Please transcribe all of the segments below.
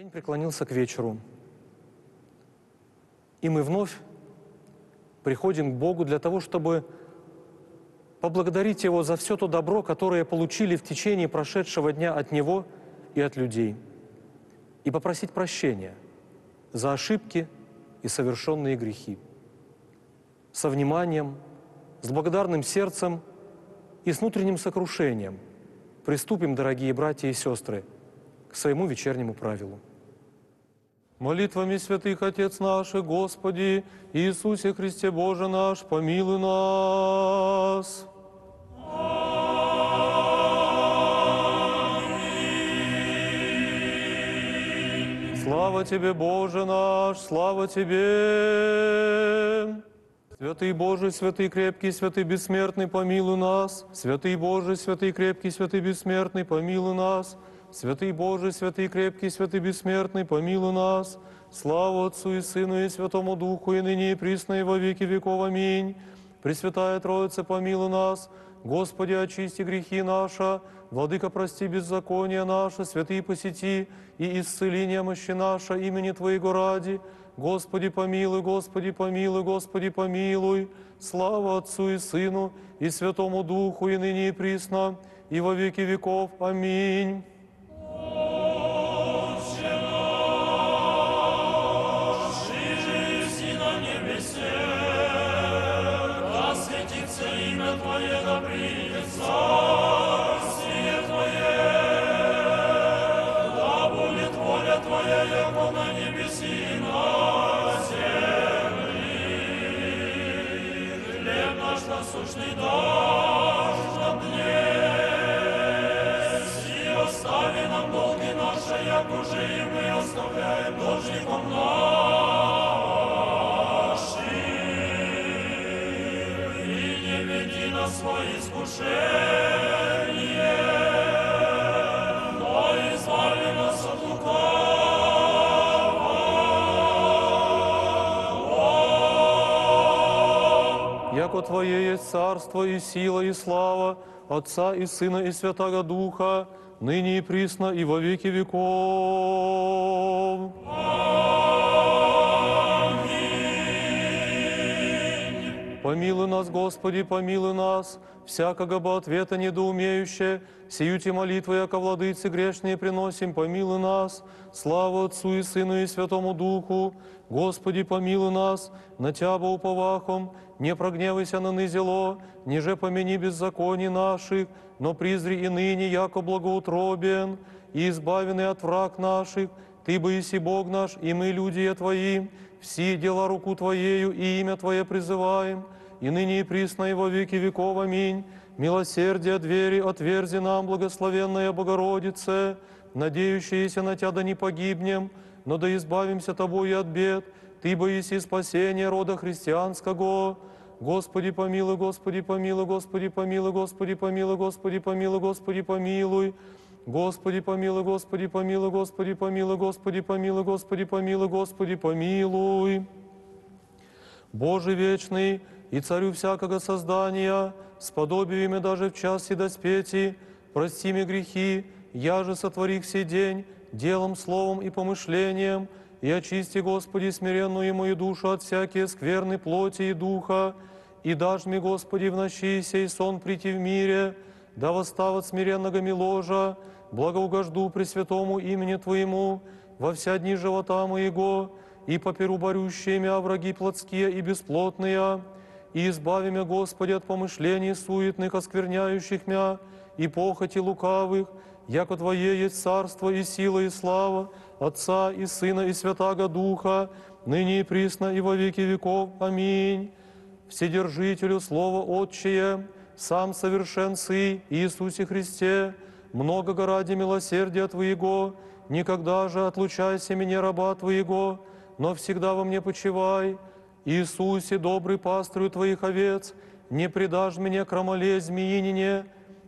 День преклонился к вечеру, и мы вновь приходим к Богу для того, чтобы поблагодарить Его за все то добро, которое получили в течение прошедшего дня от Него и от людей, и попросить прощения за ошибки и совершенные грехи. Со вниманием, с благодарным сердцем и с внутренним сокрушением приступим, дорогие братья и сестры, к своему вечернему правилу. Молитвами святых Отец наших, Господи, Иисусе Христе Боже наш, помилуй нас. Аминь. Слава Тебе, Боже наш, слава Тебе. Святый Божий, святый крепкий, святый бессмертный, помилуй нас. Святый Божий, святый крепкий, святый бессмертный, помилуй нас. Святый Божий, святый крепкий, святый бессмертный, помилуй нас. Слава Отцу и Сыну и Святому Духу, и ныне и присно, и во веки веков. Аминь. Пресвятая Троица, помилуй нас. Господи, очисти грехи наши. Владыка, прости беззакония наши. Святые, посети и исцели немощи наши имени Твоего ради. Господи, помилуй, Господи, помилуй, Господи, помилуй. Слава Отцу и Сыну и Святому Духу, и ныне и присно, и во веки веков. Аминь. Насущный дашь нам днесь, и остави нам долги наши, як уже и мы оставляем должником нашим. И не веди нас в свои искушения, но избави нас от лукавого. Яко Твое есть царство и сила и слава Отца и Сына и Святаго Духа, ныне и присно и во веки веков. Аминь. Помилуй нас, Господи, помилуй нас, всякого бы ответа недоумеюще, сию те молитвы, яко владыцы грешные приносим, помилуй нас, слава Отцу и Сыну и Святому Духу. Господи, помилуй нас, на Тябо уповахом, не прогневайся на нызело, ниже помяни беззаконий наших, но призри и ныне, яко благоутробен, и избавенный от враг наших, Ты бы еси Бог наш, и мы, люди Твои, все дела руку Твоею, и имя Твое призываем, и ныне и присно, и во веки веков. Аминь. Милосердие двери отверзи нам, благословенная Богородице, надеющиеся на Тя да не погибнем, но да избавимся Тобою от бед, Ты бы еси спасение рода христианского. Господи, помилуй, Господи, помилуй, Господи, помилуй, Господи, помилуй, Господи, помилуй, Господи, помилуй. Господи, помилуй, Господи, помилуй, Господи, помилуй, Господи, помилуй, Господи, помилуй, Господи, помилуй. Боже вечный и Царю всякого создания, сподоби имя даже в час седоспети, прости мне грехи, я же сотвори их сей день, делом, словом и помышлением, и очисти, Господи, смиренную мою душу от всякие скверны плоти и духа, и дашь мне, Господи, в ночи сей сон прийти в мире, да восстав от смиренного ми ложа, благоугожду пресвятому имени Твоему во вся дни живота моего, и поперу борющие мя враги плотские и бесплотные, и избави мя, Господи, от помышлений суетных, оскверняющих мя, и похоти лукавых, яко Твое есть царство и сила и слава Отца и Сына и Святаго Духа, ныне и присно и во веки веков. Аминь. Вседержителю Слово Отчее, сам совершен Сы Иисусе Христе, многого ради милосердия Твоего, никогда же отлучайся меня, раба Твоего, но всегда во мне почивай. Иисусе, добрый пастырю Твоих овец, не предашь меня крамоле змеинине,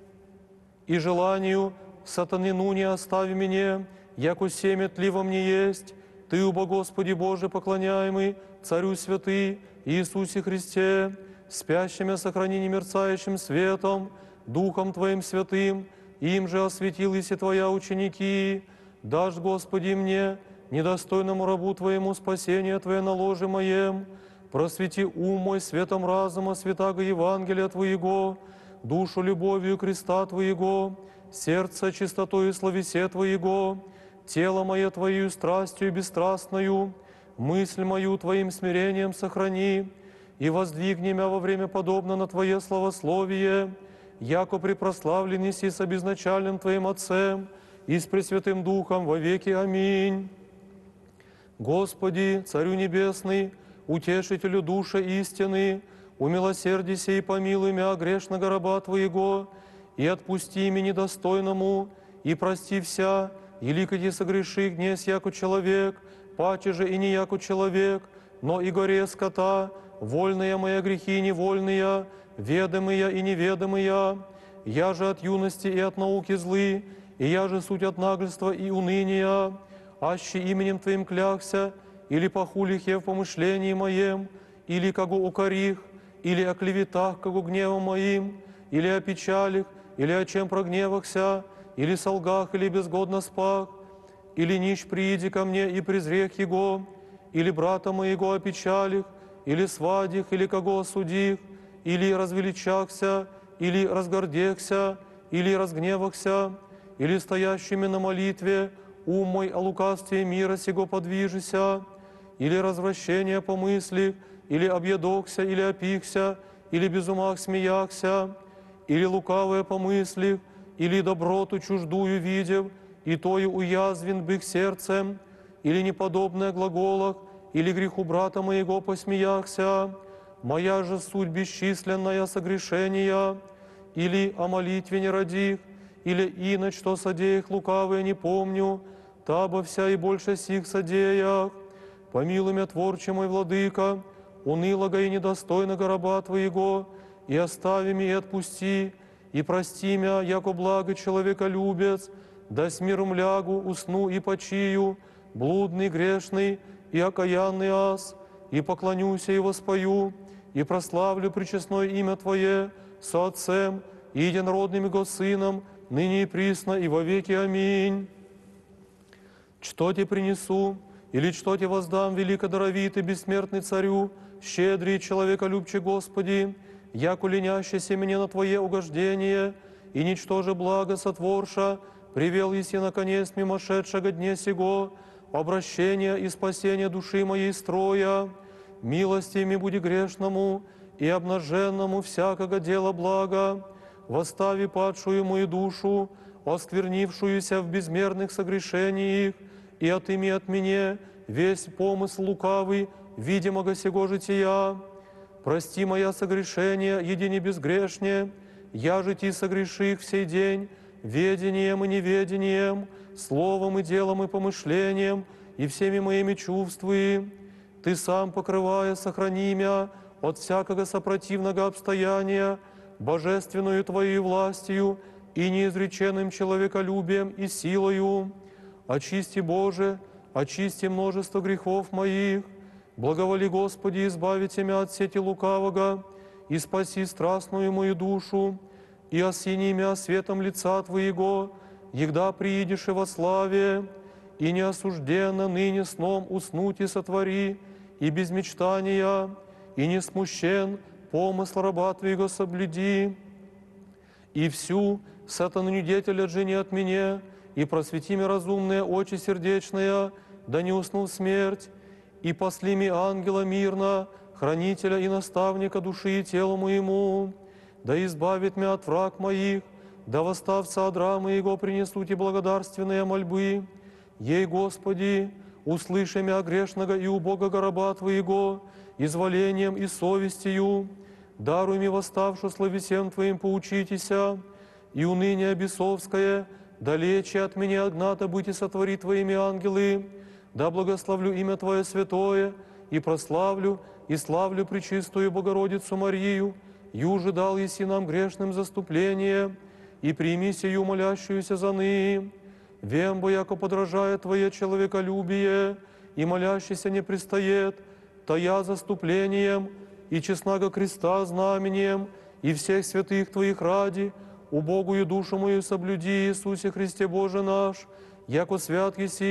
и желанию сатанину не остави меня, яко семя тли во мне есть. Ты, убо Господи Боже поклоняемый, Царю святый, Иисусе Христе, спящими сохрани немерцающим светом, Духом Твоим святым, им же осветил, если Твоя ученики. Дашь, Господи, мне недостойному рабу Твоему спасение Твое на ложе моем. Просвети ум мой светом разума, святаго Евангелия Твоего, душу любовью креста Твоего, сердце чистотою словесе Твоего, тело мое Твоею страстью бесстрастною, мысль мою Твоим смирением сохрани, и воздвигни мя во время подобно на Твое славословие, яко препрославлен неси с обезначальным Твоим Отцем и с Пресвятым Духом во веки. Аминь. Господи, Царю Небесный, Утешителю души истины, умилосердися и помилуй мя грешного раба Твоего, и отпусти меня недостойному, и прости вся, и ликоти согреши днес яко человек, паче же и не яко человек, но и горе скота, вольные мои грехи невольные, ведомые и неведомые. Я же от юности и от науки злы, и я же суть от нагльства и уныния, аще именем Твоим клякся, или похулих я в помышлении моем, или кого укорих, или о клеветах, кого гневом моим, или о печалях, или о чем прогневахся, или солгах, или безгодно спах, или нищ прииди ко мне и презрех его, или брата моего опечалих, или свадих, или кого осудих, или развеличахся, или разгордехся, или разгневахся, или стоящими на молитве, ум мой о лукавстве мира сего подвижися, или развращение помыслих, или объедокся, или опихся, или без умах смеяхся, или лукавое помыслих, или доброту чуждую видев, и тою уязвен бых сердцем, или неподобное глаголах, или греху брата моего посмеяхся, моя же суть бесчисленная согрешения, или о молитве не родих, или иначе, что содеях лукавое не помню, таба вся и больше сих содеях. Помилуй мя, Творче мой, Владыка, унылого и недостойного раба Твоего, и остави меня, и отпусти, и прости мя, яко благо человеколюбец, да с миром лягу, усну и почию, блудный, грешный и окаянный ас, и поклонюся и воспою, и прославлю пречестное имя Твое со Отцем и единородным Его Сыном, ныне и присно, и во веки. Аминь. Что Тебе принесу, или что Тебе воздам, великодаровитый, бессмертный Царю, щедрый человеколюбче Господи, яко ленящийся мне на Твое угождение, и ничтоже благо сотворша, привел еси наконец мимошедшего дне сего, обращения и спасения души моей строя, милостями буди грешному и обнаженному всякого дела блага, восстави падшую мою душу, осквернившуюся в безмерных согрешениях, и отыми от меня весь помысл лукавый, видимого сего жития. Прости моя согрешения, едине безгрешне, я же ти согреших в сей день, ведением и неведением, словом и делом и помышлением, и всеми моими чувствами. Ты сам, покрывая, сохрани мя от всякого сопротивного обстояния, божественную Твоей властью и неизреченным человеколюбием и силою. Очисти, Боже, очисти множество грехов моих, благоволи, Господи, избавите мя от сети лукавого, и спаси страстную мою душу, и осени мя светом лица Твоего, егда приидешь и во славе, и неосужденно ныне сном уснуть и сотвори, и без мечтания, и не смущен помысл раба Твоего соблюди, и всю сатану деятеля отжени от меня, и просвети ми разумные очи сердечные, да не уснул смерть, и посли ми ангела мирно, хранителя и наставника души и тела моему, да избавит мя от враг моих, да восставца от рамы Его принесут и благодарственные мольбы. Ей, Господи, услыши мя грешного и убогого раба Твоего, изволением и совестью, даруй ми восставшу словесем Твоим поучитеся, и уныние бесовское, далече от меня огната быть и сотвори Твоими ангелы, да благословлю имя Твое святое, и прославлю, и славлю пречистую Богородицу Марию, юже дал еси нам грешным заступление, и прими сию молящуюся за ныне. Вем, бо яко подражает Твое человеколюбие, и молящийся не пристает, тая заступлением, и честного креста знамением, и всех святых Твоих ради, убогую душу мою соблюди, Иисусе Христе Боже наш, яко свят еси,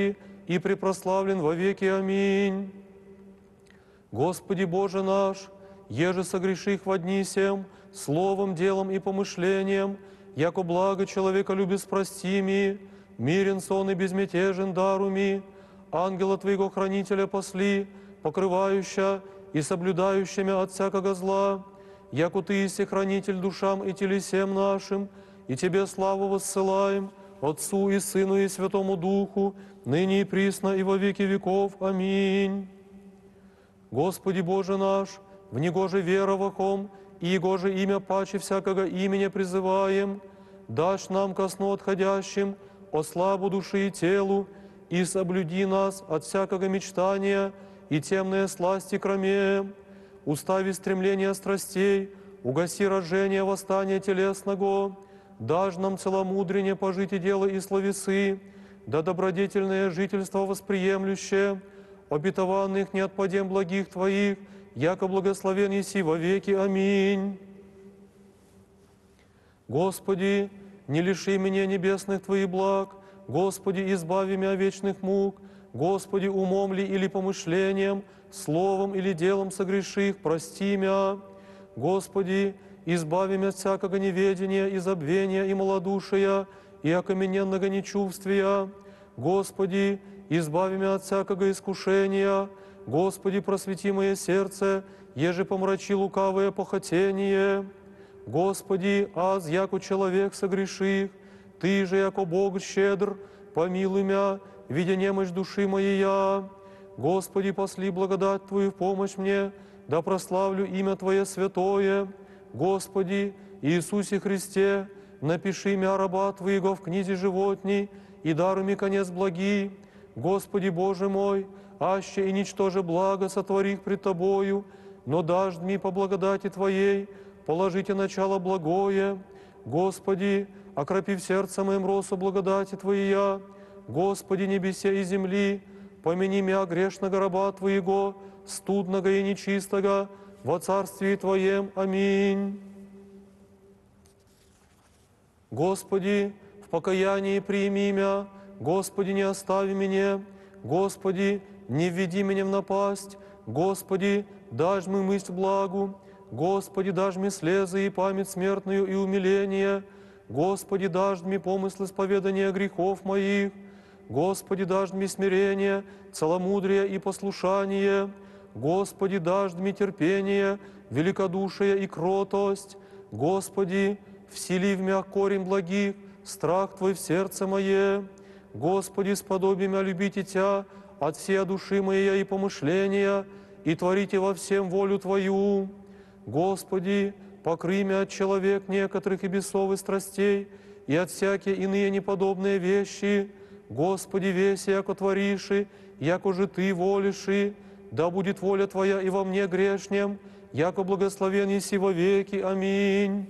и препрославлен во веки. Аминь. Господи Боже наш, еже согреших во дни сем, словом, делом и помышлением, яко благо человека любит прости ми, мирен сон и безмятежен даруми, ангела Твоего хранителя посли, покрывающая и соблюдающими от всякого зла, яко Ты есть хранитель душам и телесем нашим, и Тебе славу воссылаем, Отцу и Сыну и Святому Духу, ныне и присно и во веки веков. Аминь. Господи Боже наш, в Него же веровахом, и Его же имя паче всякого имени призываем, дашь нам ко сну отходящим, о славу души и телу, и соблюди нас от всякого мечтания и темные сласти кромеем, устави стремления страстей, угаси рождение восстания телесного, дашь нам целомудрение пожить и дело и словесы, да добродетельное жительство восприемлющее, обетованных не отпадем благих Твоих, яко благословен еси во веки. Аминь. Господи, не лиши меня небесных Твоих благ, Господи, избави меня вечных мук, Господи, умом ли или помышлением, словом или делом согреших, прости меня. Господи, избави меня от всякого неведения и забвения и малодушия, и окамененного нечувствия. Господи, избави меня от всякого искушения. Господи, просвети мое сердце, еже помрачи лукавое похотение. Господи, аз, яко человек согреших, Ты же, яко Бог щедр, помилуй меня, видя немощь души моей я. Господи, посли благодать Твою в помощь мне, да прославлю имя Твое святое. Господи, Иисусе Христе, напиши меня раба Твоего в книге животней, и даруй мне конец благий. Господи Боже мой, аще и ничтоже благо сотворих пред Тобою, но дашь мне по благодати Твоей, положите начало благое. Господи, окропи в сердце моем росу благодати Твоя. Господи, небесе и земли, помяни меня грешного раба Твоего, студного и нечистого, во Царстве Твоем. Аминь. Господи, в покаянии прими меня, Господи, не остави меня, Господи, не введи меня в напасть, Господи, дашь мне мысль благу, Господи, дашь мне слезы и память смертную и умиление, Господи, дашь мне помысл исповедания грехов моих, Господи, дашь мне смирение, целомудрие и послушание, Господи, дашь мне терпение, великодушие и кротость, Господи, всели в мя корень благих, страх Твой в сердце мое, Господи, сподоби мя любить и Тя от всей души моей и помышления, и творите во всем волю Твою. Господи, покрый мя от человек некоторых и бесов и страстей, и от всякие иные неподобные вещи. Господи, весь яко твориши, яко же Ты волиши, да будет воля Твоя и во мне грешнем, яко благословен еси во веки. Аминь.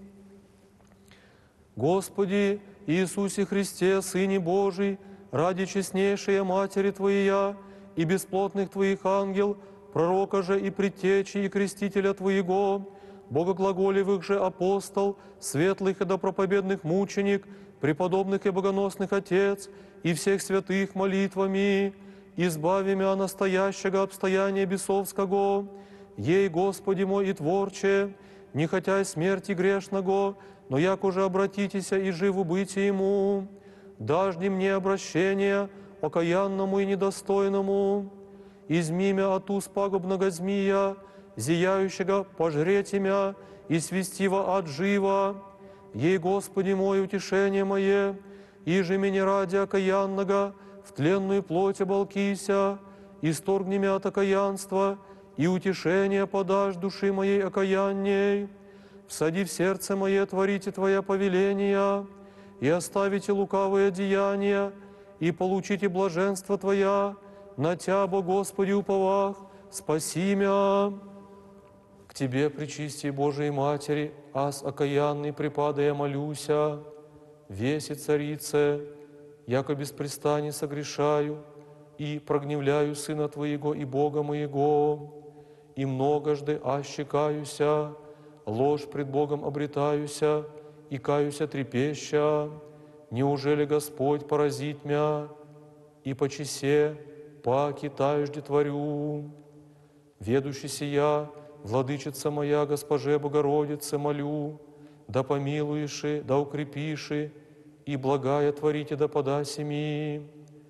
Господи, Иисусе Христе, Сыне Божий, ради честнейшей Матери Твоя и бесплотных Твоих ангел, пророка же и предтечи и крестителя Твоего, богоглаголевых же апостол, светлых и доброповедных мученик, преподобных и богоносных Отец, и всех святых молитвами, избави мя настоящего обстояния бесовского, ей, Господи мой и Творче, не хотя и смерти грешного, но як уже обратитеся и живу быть Ему, дажди мне обращение окаянному и недостойному, изми мя от уст пагубного змия, зияющего пожреть имя и свистива от жива, ей, Господи мой, утешение мое, иже меня ради окаянного в тленную плоть оболкися, исторгни мя от окаянства, и утешение подашь души моей окаянней. Всади в сердце мое, творите Твоя повеления, и оставите лукавые деяния, и получите блаженство Твоя, на Тя, бо Господи, уповах, спаси мя. К Тебе, пречистей Божией Матери, аз окаянный припадая молюся, веси Царице, яко беспрестанно согрешаю и прогневляю Сына Твоего и Бога моего, и многожды аще каюся, ложь пред Богом обретаюся, и каюся трепеща, неужели Господь поразит мя? и по чесе паки тажде творю. Ведущий сия, владычица моя, Госпоже Богородице, молю, да помилуеши, да укрепиши, и благая творите да подаси ми.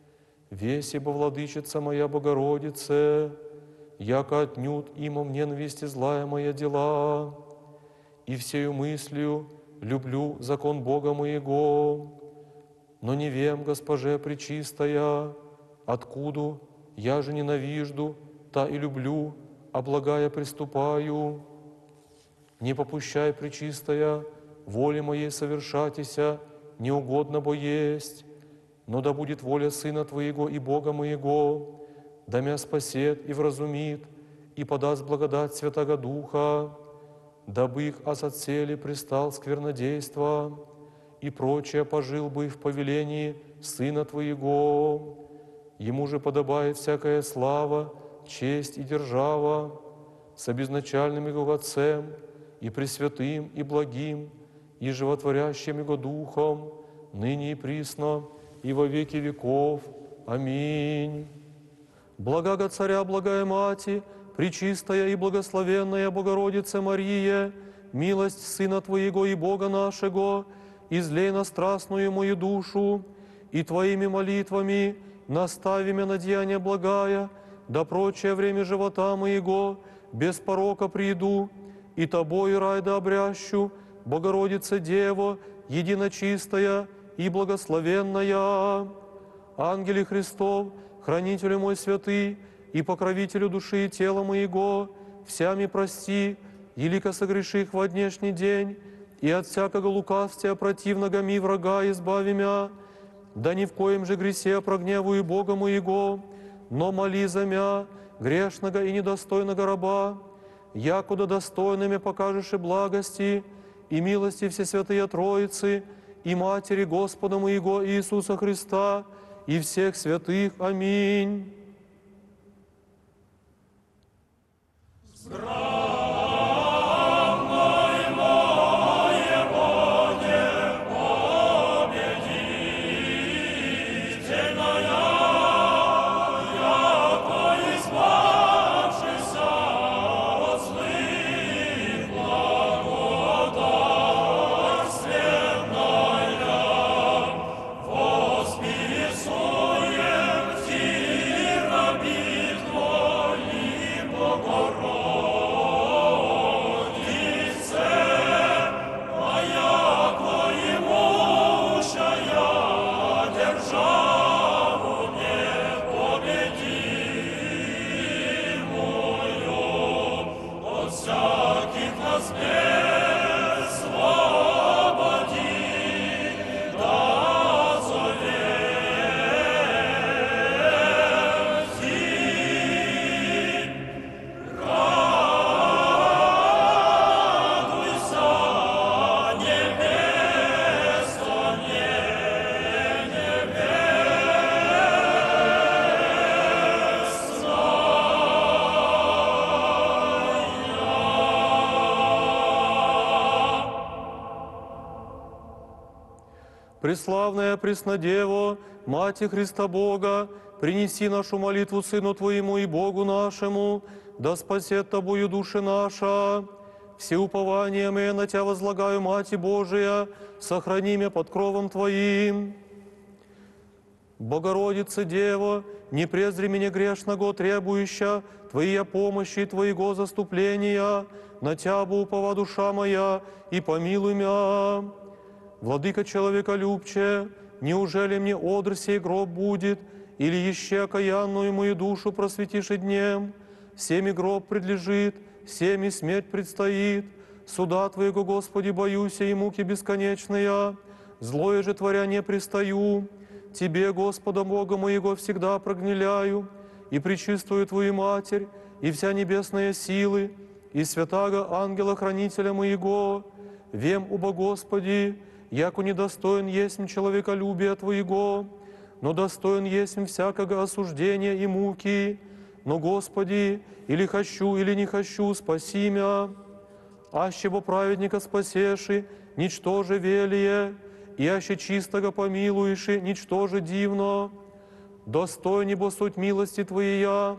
Веси бо владычица моя Богородице, яко отнюдь имом ненависти злая моя дела, и всею мыслью люблю закон Бога моего, но не вем, Госпоже Пречистая, откуда я же ненавижду, та и люблю, а благая приступаю. Не попущай, Пречистая, воле моей совершатися, неугодно бо есть, но да будет воля Сына Твоего и Бога моего, да мя спасет и вразумит, и подаст благодать Святаго Духа, дабы их от цели пристал сквернодейства, и прочее пожил бы в повелении Сына Твоего. Ему же подобает всякая слава, честь и держава, с обезначальным Его Отцем, и Пресвятым, и Благим, и Животворящим Его Духом, ныне и присно, и во веки веков. Аминь. Благого Царя, благая Мати, Пречистая и благословенная Богородица Мария, милость Сына Твоего и Бога нашего, излей на страстную мою душу, и Твоими молитвами настави меня на деяние благая, да прочее время живота моего без порока приду, и Тобой рай да обрящу, Богородица Дева, единочистая и благословенная. Ангеле Христов, хранителю мой святый, и покровителю души и тела моего, всями прости, елико согреших во днешний день, и от всякого лукавствия противного ми врага избави мя, да ни в коем же гресе прогневую Бога моего, но моли за мя, грешного и недостойного раба, якуда достойными покажешь и благости, и милости Всесвятые Троицы, и Матери Господа моего Иисуса Христа, и всех святых. Аминь. Преславная Преснодево, Мати Христа Бога, принеси нашу молитву Сыну Твоему и Богу нашему, да спасет Тобою души наша. Все упования мы на Тя возлагаю, Мати Божия, сохрани меня под кровом Твоим. Богородица Дева, не презри меня грешного требующа Твоя помощи и Твоего заступления, на Тя бо упова душа моя, и помилуй мя. Владыка человеколюбче, неужели мне одр сей гроб будет, или еще окаянную мою душу просветишь и днем? Всеми гроб предлежит, всеми смерть предстоит. Суда Твоего, Господи, боюсь, и муки бесконечные. Злое же творя не пристаю. Тебе, Господа Бога моего, всегда прогнеляю, и пречистую Твою Матерь, и вся небесная силы, и святаго ангела-хранителя моего. Вем, убо Господи, яко недостоин есмь человеколюбия Твоего, но достоин есмь всякого осуждения и муки. Но, Господи, или хочу, или не хочу, спаси мя. Аще бо праведника спасеши, ничто же велие, и аще чистого помилуеши, ничто же дивно. достой небо суть милости Твоя.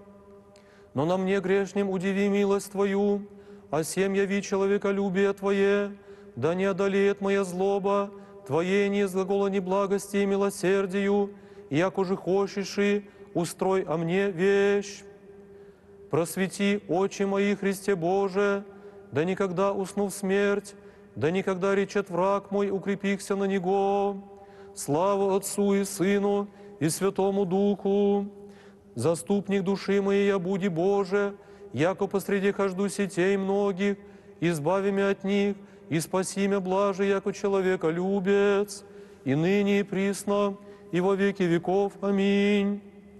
Но на мне грешнем удиви милость Твою, а сем яви человеколюбие Твое, да не одолеет моя злоба, Твоей не изглаголани благости и милосердию, яко же хочешь и устрой о мне вещь. Просвети очи мои, Христе Боже, да никогда усну в смерть, да никогда речет враг мой, укрепихся на Него. Слава Отцу и Сыну и Святому Духу. Заступник души моей, я буди Боже, яко посреди хожду сетей многих, избави меня от них, и спаси меня блаже, яко человеколюбец, и ныне и присно, и во веки веков. Аминь.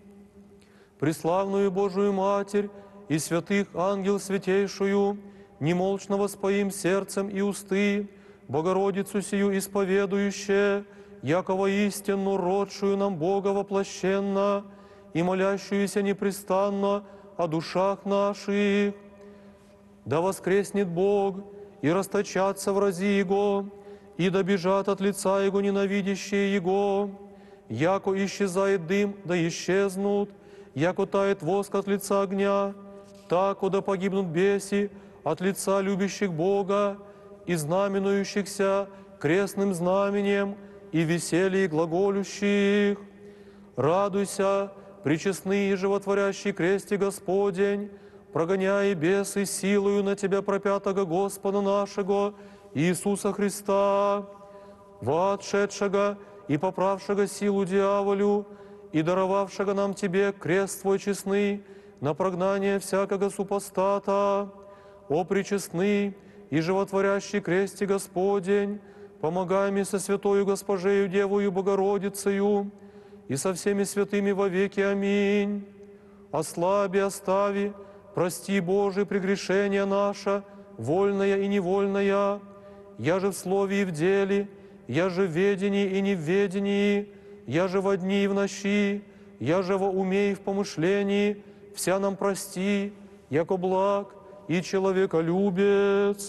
Преславную Божию Матерь и святых ангел святейшую, немолчно воспоим сердцем и усты, Богородицу сию исповедующее, яко воистину родшую нам Бога воплощенно, и молящуюся непрестанно о душах наших. Да воскреснет Бог, и расточатся врази Его, и добежат от лица Его ненавидящие Его. Яко исчезает дым, да исчезнут, яко тает воск от лица огня, тако да погибнут беси от лица любящих Бога и знаменующихся крестным знаменем и веселье глаголющих. Радуйся, пречестный и животворящий кресте Господень, прогоняя бесы силою на Тебя пропятого Господа нашего Иисуса Христа, воотшедшего и поправшего силу дьяволю, и даровавшего нам Тебе крест Твой честный на прогнание всякого супостата. О пречестный и животворящий кресте Господень, помогай мне со святою Госпожею Девою Богородицею и со всеми святыми вовеки. Аминь. Ослаби, остави, прости, Боже, прегрешение наше, вольное и невольное, я же в слове и в деле, я же в ведении и не в ведении, я же во дни и в ночи, я же во уме и в помышлении, вся нам прости, яко благ и человеколюбец.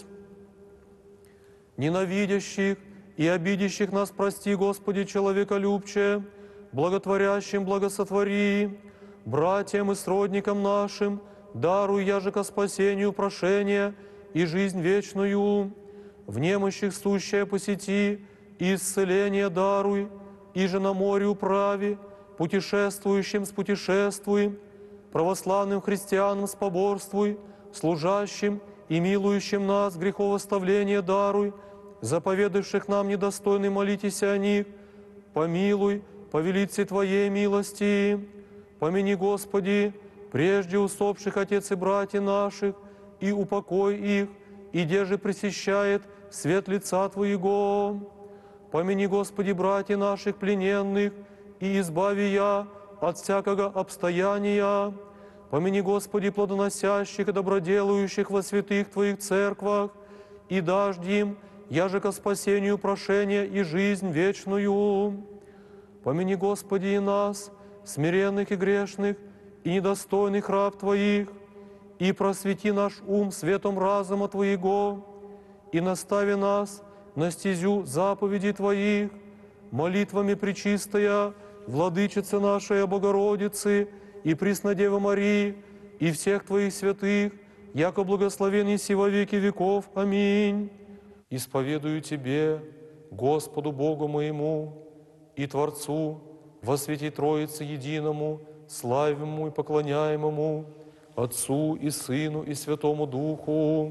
Ненавидящих и обидящих нас прости, Господи, человеколюбче, благотворящим благосотвори, братьям и сродникам нашим даруй яже ко спасению прошение и жизнь вечную, в немощих сущее посети и исцеление даруй, и же на море управи, путешествующим спутешествуй, православным христианам споборствуй, служащим и милующим нас греховоставление даруй, заповедавших нам недостойны молитесь о них, помилуй, по велице Твоей милости. Помяни, Господи, прежде усопших отец и братья наших, и упокой их, и деже пресещает свет лица Твоего. Помяни, Господи, братья наших плененных, и избави я от всякого обстояния. Помяни, Господи, плодоносящих и доброделающих во святых Твоих церквах, и дашь им, яже ко спасению прошения и жизнь вечную. Помяни, Господи, и нас, смиренных и грешных, и недостойных раб Твоих, и просвети наш ум светом разума Твоего, и настави нас на стезю заповедей Твоих, молитвами пречистая, Владычица нашей Богородицы и Преснодевы Марии, и всех Твоих святых, яко благословен еси во веки веков. Аминь. Исповедую Тебе, Господу Богу моему и Творцу, во свете Троицы Единому, славимому и поклоняемому, Отцу и Сыну и Святому Духу,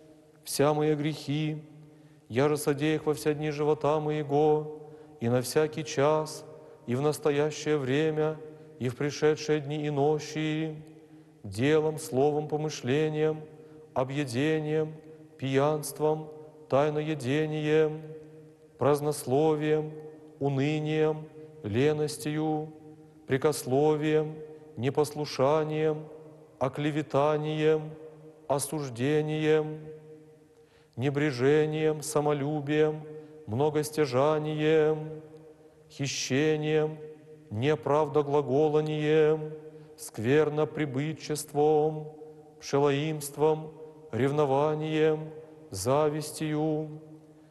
вся мои грехи, я же содеях во все дни живота моего, и на всякий час, и в настоящее время, и в пришедшие дни и ночи, делом, словом, помышлением, объедением, пьянством, тайноедением, празднословием, унынием, леностью, прекословием, непослушанием, оклеветанием, осуждением, небрежением, самолюбием, многостяжанием, хищением, неправдоглаголанием, скверноприбытчеством, пшелоимством, ревнованием, завистью,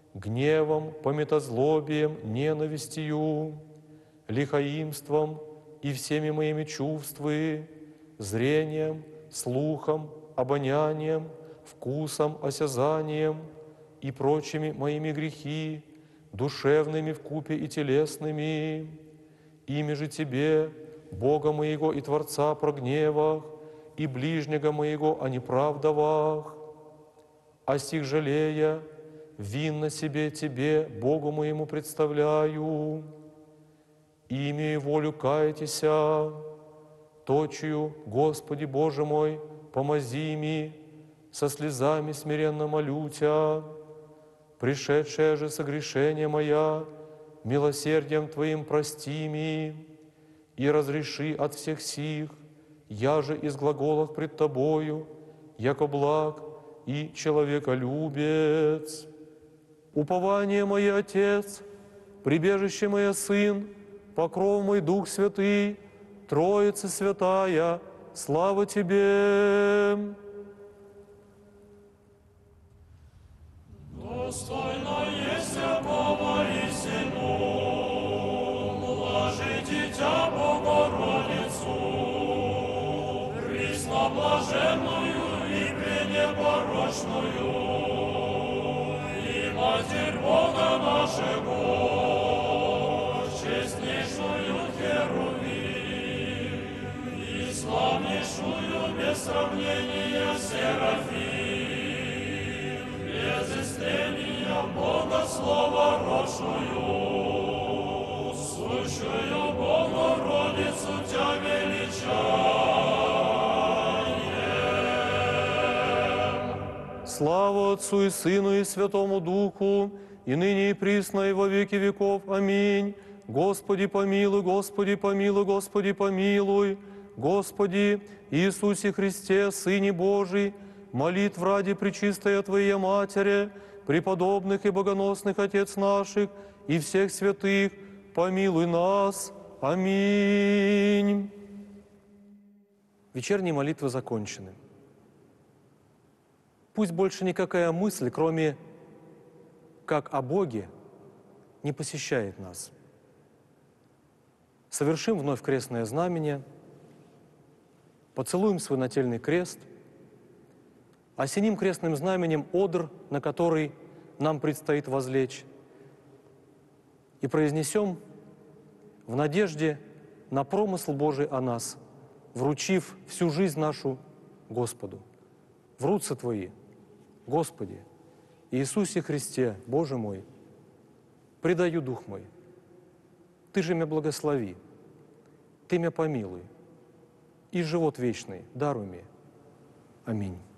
гневом, пометозлобием, ненавистью, лихоимством, и всеми моими чувствами, зрением, слухом, обонянием, вкусом, осязанием и прочими моими грехи, душевными вкупе и телесными. Ими же Тебе, Бога моего и Творца, прогневах, и ближнего моего о неправдовах, о сих жалея, винно себе Тебе, Богу моему представляю, и имею волю кайтеся, точию, Господи Боже мой, помози ми, со слезами смиренно молю Тя, пришедшее же согрешение моя, милосердием Твоим прости ми, и разреши от всех сих, я же из глаголов пред Тобою, яко благ и человеколюбец. Упование мое, Отец, прибежище мое, Сын, покров мой, Дух Святый, Троица Святая, слава Тебе! Достойно есть Бога истину, блажи Дитя Богородицу, пресноблаженную и пренепорочную, и Матерь Бога нашего, честнейшую Херувим, и славнейшую без сравнения Серафим, без истления Бога Слова рожную, сущую Богородицу Тя величаем. Слава Отцу и Сыну и Святому Духу, и ныне и присно и во веки веков. Аминь. Господи помилуй, Господи помилуй, Господи помилуй. Господи Иисусе Христе, Сыне Божий, молитв ради пречистая Твоя Матери, преподобных и богоносных Отец наших и всех святых, помилуй нас. Аминь. Вечерние молитвы закончены. Пусть больше никакая мысль, кроме как о Боге, не посещает нас. Совершим вновь крестное знамение, поцелуем свой нательный крест, осеним крестным знаменем одр, на который нам предстоит возлечь, и произнесем в надежде на промысл Божий о нас, вручив всю жизнь нашу Господу. В руцы Твои, Господи, Иисусе Христе, Боже мой, предаю дух мой. Ты же меня благослови, Ты меня помилуй, и живот вечный даруй мне. Аминь.